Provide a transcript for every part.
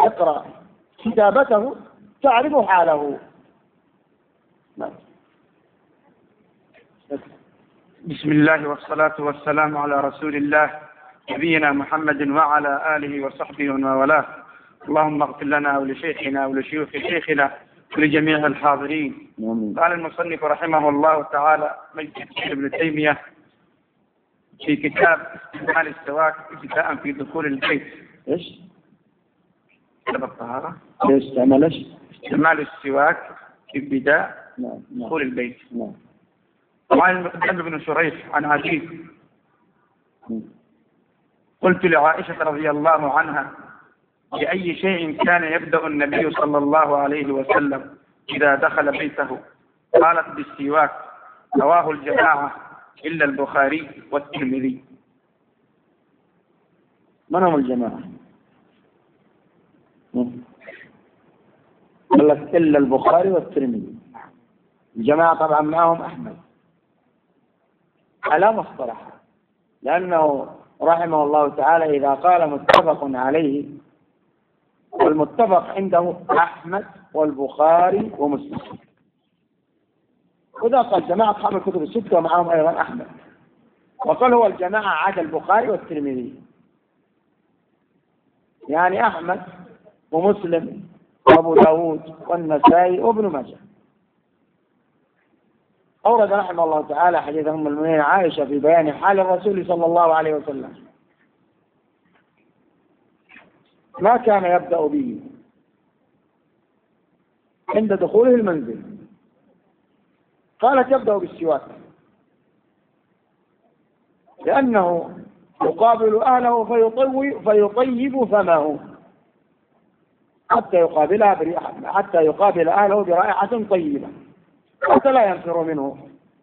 اقرأ كتابته تعرف حاله. بسم الله والصلاة والسلام على رسول الله نبينا محمد وعلى آله وصحبه ومن والاه. اللهم اغفر لنا ولشيخنا ولشيوخ شيخنا ولجميع الحاضرين. قال المصنف رحمه الله تعالى مجد ابن تيمية في كتاب استعمال السواك ابتداء في دخول البيت. ايش؟ كتاب الطهارة. استعمال السواك ابتداء دخول البيت. وعن المقدام بن شريح عن عزيز قلت لعائشة رضي الله عنها: بأي شيء كان يبدأ النبي صلى الله عليه وسلم إذا دخل بيته؟ قالت: بالسواك. رواه الجماعة إلا البخاري والترمذي. من هم الجماعة؟ قال لك إلا البخاري والترمذي. الجماعة طبعا معهم أحمد على مصطلح، لأنه رحمه الله تعالى إذا قال متفق عليه، والمتفق عنده أحمد والبخاري ومسلم، وإذا قال جماعة أصحاب الكتب الستة ومعهم أيضا أحمد، وقال هو الجماعة عدا البخاري والترمذي، يعني أحمد ومسلم وأبو داود والنسائي وابن ماجه. أورد رحمه الله تعالى حديث أم المؤمنين عائشة في بيان حال الرسول صلى الله عليه وسلم، ما كان يبدأ به عند دخوله المنزل. قالت: يبدأ بالسواك، لأنه يقابل أهله فيطيب فمه حتى يقابل أهله برائحة طيبة حتى لا ينفر منه،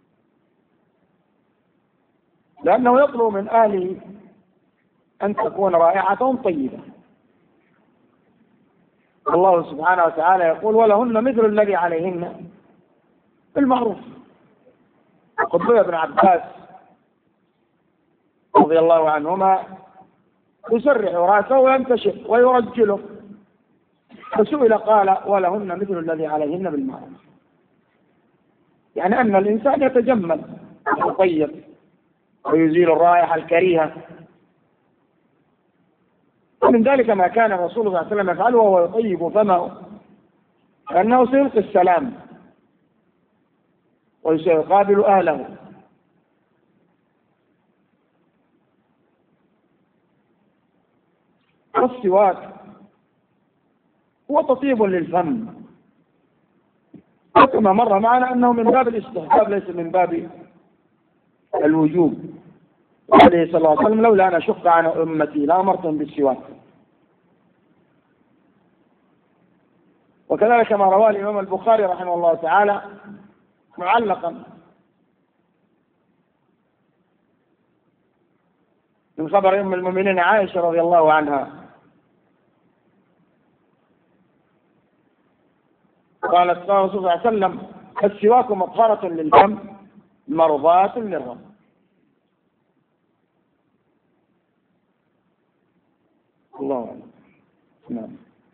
لأنه يطلب من أهله أن تكون رائحتهم طيبة. الله سبحانه وتعالى يقول: ولهن مثل الذي عليهن بالمعروف. وقد روى ابن عباس رضي الله عنهما يسرح رأسه وينتشر ويرجله، فسئل قال: ولهن مثل الذي عليهن بالمعروف، يعني أن الإنسان يتجمل ويطيب ويزيل الرائحة الكريهة. ومن ذلك ما كان الرسول صلى الله عليه وسلم يفعله وهو يطيب فمه، لأنه سيلقي السلام وسيقابل أهله. والسواك هو تطيب للفم، وكما مر معنا أنه من باب الاستحباب ليس من باب الوجوب. عليه صلى الله عليه وسلم: لولا أن أشق عن أمتي لأمرتهم بالسواك. وكذلك ما رواه الإمام البخاري رحمه الله تعالى معلقا من خبر أم المؤمنين عائشة رضي الله عنها، قالت: قال الرسول صلى الله عليه وسلم: السواك مطهرة للفم مرضاة للرب. الله أعلم. نعم.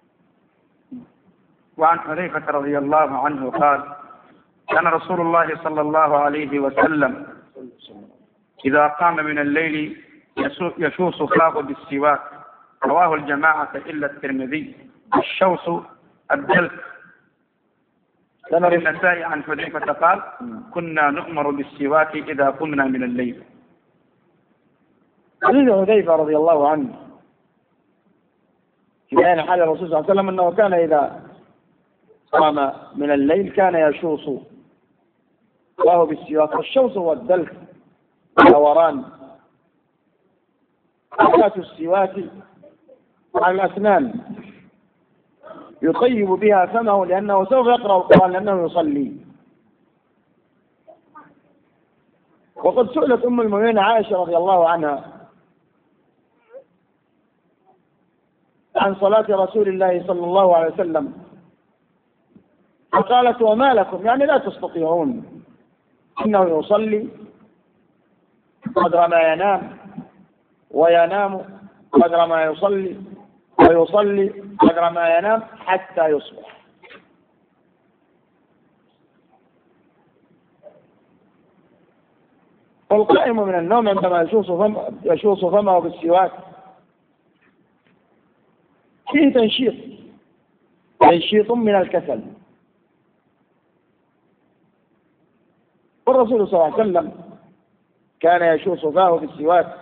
وعن حذيفة رضي الله عنه قال: كان رسول الله صلى الله عليه وسلم إذا قام من الليل يشوص فاه بالسواك. رواه الجماعة إلا الترمذي. الشوص الدلك. كان النسائي عن حذيفة قال: كنا نؤمر بالسواك إذا قمنا من الليل. حديث حذيفة رضي الله عنه في بيان حال الرسول صلى الله عليه وسلم أنه كان إذا قام من الليل كان يشوص فاه بالسواك. والشوص هو الدلك والدوران. حركات السواك على الأسنان يطيب بها فمه، لأنه سوف يقرأ القرآن لأنه يصلي. وقد سئلت أم المؤمنين عائشة رضي الله عنها عن صلاة رسول الله صلى الله عليه وسلم، فقالت: وما لكم، يعني لا تستطيعون، إنه يصلي قدر ما ينام وينام قدر ما يصلي ويصلي قدر ما ينام حتى يصبح. والقائم من النوم عندما يشوص فمه بالسواك فيه تنشيط من الكسل. والرسول صلى الله عليه وسلم كان يشوص فاه بالسواك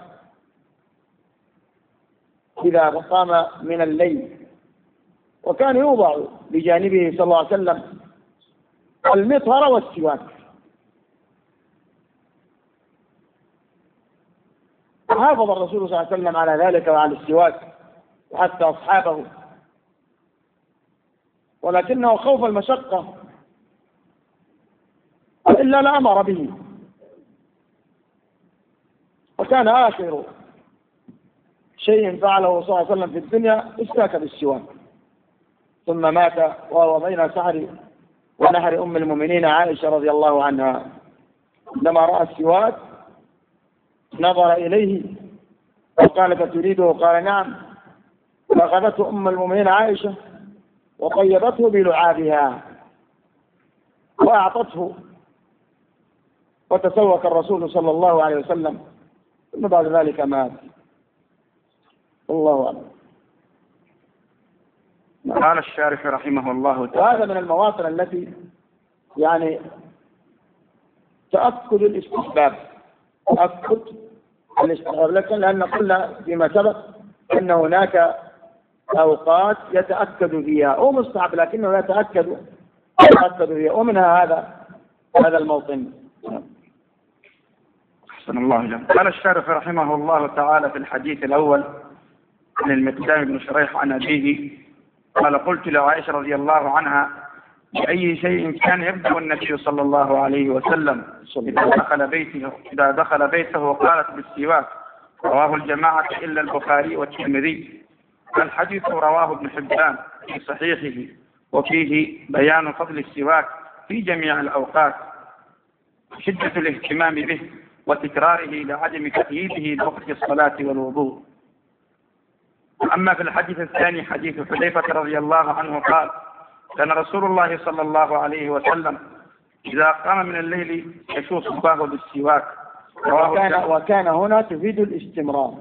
إذا قام من الليل، وكان يوضع بجانبه صلى الله عليه وسلم المطهر والسواك. وحافظ الرسول صلى الله عليه وسلم على ذلك وعلى السواك وحتى أصحابه، ولكنه خوف المشقة إلا لأمر به. وكان آخر شيء فعله صلى الله عليه وسلم في الدنيا استاك بالسواك، ثم مات وهو بين سحر ونحر أم المؤمنين عائشة رضي الله عنها. عندما رأى السواك نظر إليه وقال: تريده؟ قال: نعم. فأخذته أم المؤمنين عائشة وطيبته بلعابها وأعطته، وتسوك الرسول صلى الله عليه وسلم، ثم بعد ذلك مات. الله أعلم. قال الشارح رحمه الله تعالى: وهذا من المواطن التي يعني تأكد الاستحباب، لأن قلنا فيما سبق أن هناك أوقات يتأكد فيها، أو مستحب لكنه يتأكد فيها، ومنها هذا الموطن. أحسن الله إليك. قال الشارح رحمه الله تعالى في الحديث الأول عن المقدام بن شريح عن أبيه قال: قلت لعائشة رضي الله عنها: بأي شيء كان يبدأ النبي صلى الله عليه وسلم إذا دخل بيته؟ قالت: بالسواك. رواه الجماعة إلا البخاري والترمذي. الحديث رواه ابن حبان في صحيحه، وفيه بيان فضل السواك في جميع الأوقات، شدة الاهتمام به وتكراره لعدم تقييده بوقت الصلاة والوضوء. أما في الحديث الثاني حديث حذيفة رضي الله عنه قال: كان رسول الله صلى الله عليه وسلم إذا قام من الليل يشوص فاه بالسواك. وكان هنا تفيد الاستمرار،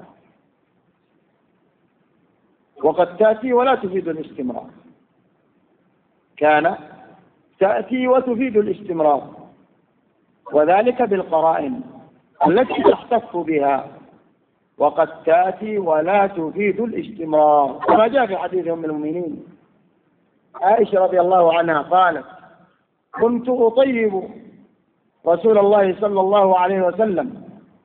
وقد تأتي ولا تفيد الاستمرار. كان تأتي وتفيد الاستمرار، وذلك بالقرائن التي تحتف بها، وقد تأتي ولا تفيد الاستمرار، كما جاء في حديث أم المؤمنين عائشة رضي الله عنها قالت: كنت أطيب رسول الله صلى الله عليه وسلم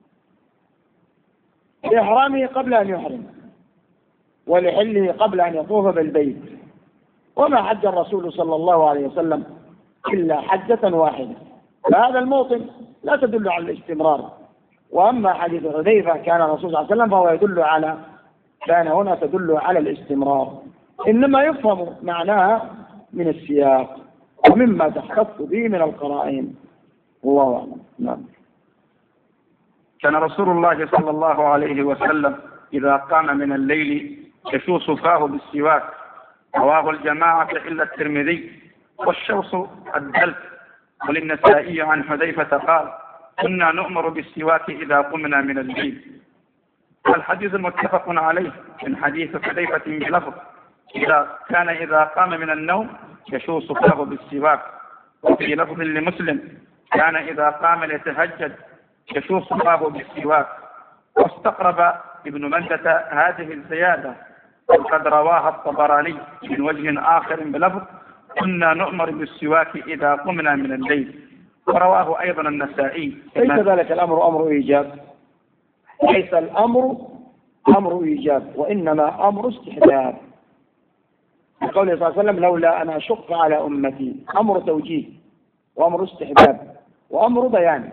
لإحرامه قبل أن يحرم، ولحله قبل أن يطوف بالبيت، وما حج الرسول صلى الله عليه وسلم إلا حجة واحدة. فهذا الموطن لا تدل على الاستمرار. وأما حديث حذيفة كان الرسول صلى الله عليه وسلم فهو كان هنا تدل على الاستمرار، إنما يفهم معناها من السياق ومما تحتف به من القرائن. الله أعلم. نعم. كان رسول الله صلى الله عليه وسلم إذا قام من الليل يشوص فاه بالسواك. رواه الجماعة إلا الترمذي. والشوص الدلك. وللنسائي عن حذيفة قال: كنا نؤمر بالسواك إذا قمنا من الليل. الحديث المتفق عليه من حديث حذيفة بلفظ: إذا قام من النوم يشوص فاه بالسواك. وفي لفظ لمسلم: كان إذا قام ليتهجد يشوص فاه بالسواك. واستقرب ابن مندة هذه الزيادة، وقد رواها الطبراني من وجه آخر بلفظ: كنا نؤمر بالسواك إذا قمنا من الليل. ورواه أيضا النسائي. ليس ذلك الأمر أمر إيجاب، ليس الأمر أمر إيجاب، وإنما أمر استحباب. قوله صلى الله عليه وسلم: لولا أن أشق على أمتي. أمر توجيه وأمر استحباب وأمر بيان.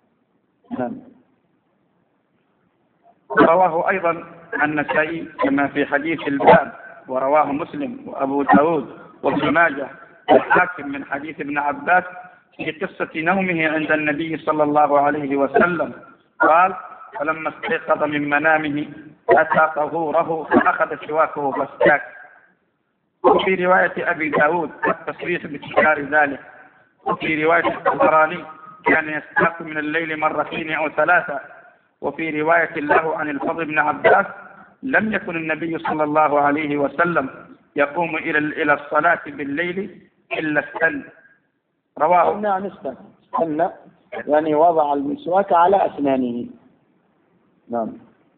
رواه أيضا النسائي كما في حديث الباب، ورواه مسلم وأبو داود وابن ماجه والحاكم من حديث ابن عباس في قصة نومه عند النبي صلى الله عليه وسلم قال: فلما استيقظ من منامه أتى طهوره فأخذ سواكه فاستاك. وفي رواية أبي داود التصريح بتكرار ذلك. وفي رواية الطبراني كان يستاق من الليل مرتين أو ثلاثة. وفي رواية له عن الفضل بن عباس لم يكن النبي صلى الله عليه وسلم يقوم إلى الصلاة بالليل إلا السن. رواه. نعم استنى يعني وضع المسواك على أسنانه. نعم.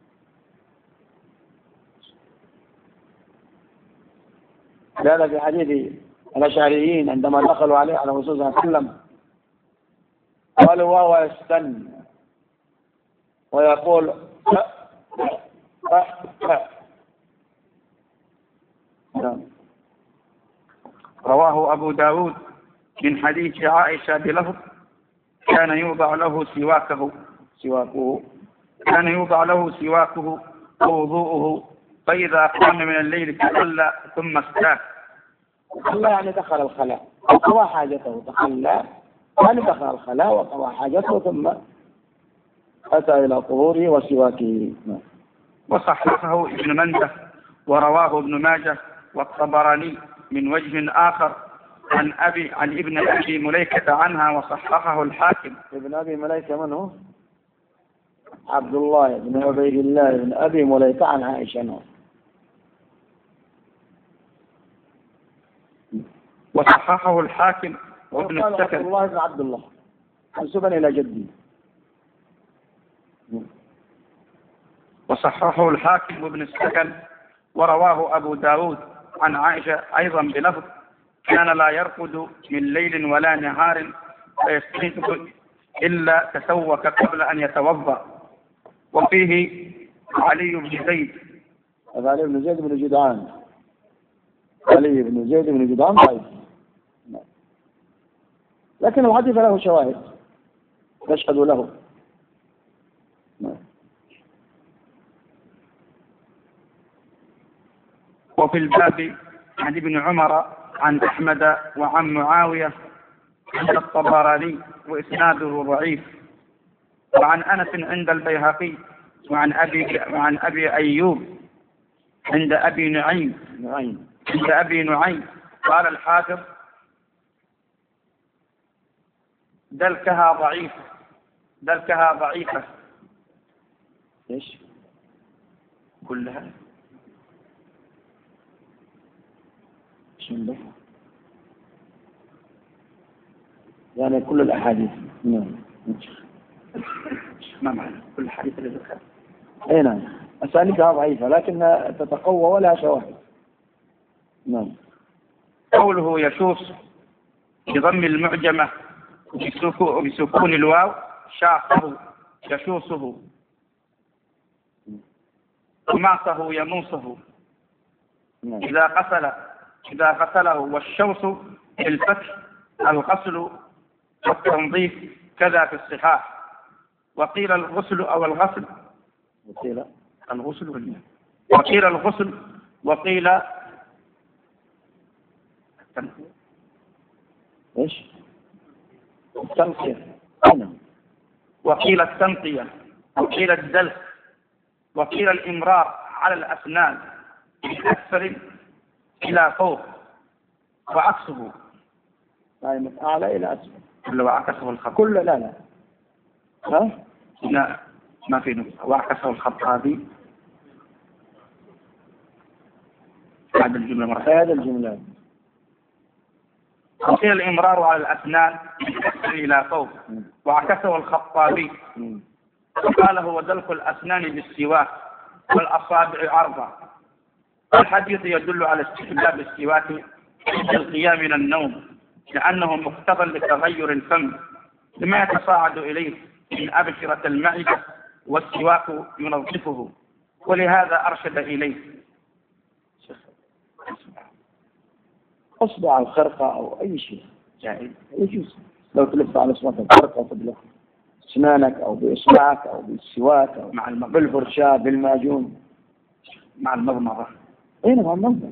هذا في حديث الأشعريين عندما دخلوا عليه على الرسول صلى الله عليه وسلم قالوا وهو يستن ويقول نعم. رواه أبو داود من حديث عائشة بلفظ كان يوضع له سواكه ووضوءه فإذا قام من الليل تخلى ثم استاك. تخلى يعني دخل الخلاء وقضى حاجته. تخلى يعني دخل الخلاء وقضى حاجته ثم أتى إلى طهوره وسواكه. وصححه ابن منده ورواه ابن ماجه والطبراني من وجه آخر عن ابن أبي مليكة عنها وصححه الحاكم. ابن أبي مليكة من هو؟ عبد الله بن عبيد الله بن أبي مليكة عن عائشة. وصححه الحاكم وابن السكن. عبد الله بن عبد الله منسوبا إلى جدي. وصححه الحاكم وابن السكن ورواه أبو داود عن عائشة أيضا بلفظ كان لا يرقد من ليل ولا نهار فيستيقظ إلا تسوك قبل أن يتوضأ. وفيه علي بن زيد. علي بن زيد بن جدعان. علي بن زيد بن جدعان ضعيف لكن الحديث له شواهد تشهد له. وفي الباب عن ابن عمر عن أحمد وعن معاوية عند الطبراني وإسناده ضعيف. وعن أنس عند البيهقي وعن أبي أيوب عند أبي نعيم قال الحافظ دلكها ضعيفة. ايش كلها يعني كل الأحاديث. ما معنى كل الحديث اللي ذكر؟ اي نعم أسانيدها ضعيفة لكن تتقوى ولا شواهد. نعم. قوله يشوص بضم المعجمة وبسكون الواو شاقه يشوصه ومعصه يموصه إذا غسله. والشوص بالفتح الغسل والتنظيف كذا في الصحاح. وقيل الغسل أو الغسل وقيل الغسل وقيل ايش التنقية وقيل التنقية وقيل الدلك وقيل الإمرار على الأسنان من أسفل إلى فوق وعكسه من أعلى إلى أسفل وعكسه الخط كل لا لا ما في نقطة. وعكسه الخطابي هذا الجملة مرة. هذا الجملة وقيل الإمرار على الأسنان من أسفل إلى فوق وعكسه الخطابي وقال هو دلك الأسنان بالسواك والأصابع عرضة. الحديث يدل على استحباب السواك عند القيام من النوم لأنه مقتضى لتغير الفم لما يتصاعد إليه من أبشرة المعدة والسواك ينظفه ولهذا أرشد إليه. أصبع الخرقة أو أي شيء جائز يجوز لو تلف على صوت الخرقة وتبلغ أسنانك أو بإصبعك أو بالسواك أو مع بالفرشاة بالماجون مع المضمضة. أين مع المضمضة.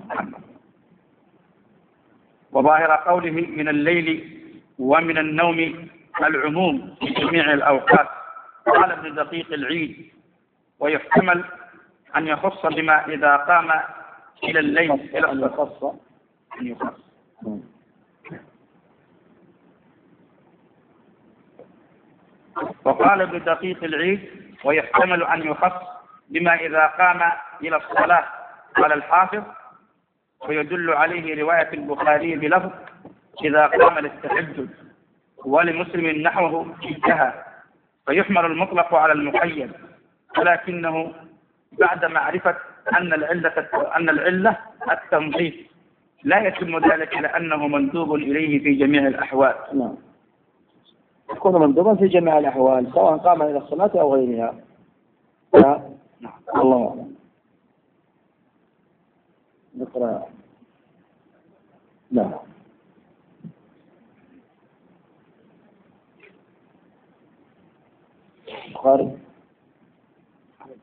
وظاهر قوله من الليل ومن النوم العموم في جميع الأوقات. قال ابن دقيق العيد ويحتمل أن يخص بما إذا قام إلى الليل أن يخص. وقال ابن دقيق العيد: ويحتمل أن يخص بما إذا قام إلى الصلاة، قال الحافظ: ويدل عليه رواية البخاري بلفظ: إذا قام للتهجد، ولمسلم نحوه انتهى. فيحمل المطلق على المقيد، ولكنه بعد معرفة أن العلة التنظيف، لا يتم ذلك لأنه مندوب إليه في جميع الأحوال. نعم، يكون مندوبا في جميع الأحوال سواء قام إلى الصلاة أو غيرها. نعم. الله أعلم. نقرأ. نعم. البخاري